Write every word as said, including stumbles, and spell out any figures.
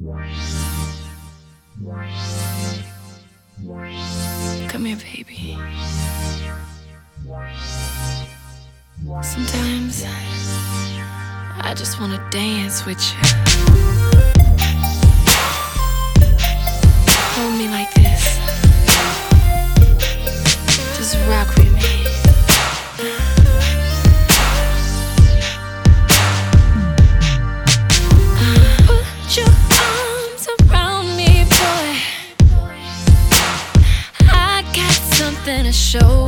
Come here, baby. Sometimes I just wanna dance with you. Hold me like this. Just rock with me. Put your arms around me, boy. I got something to show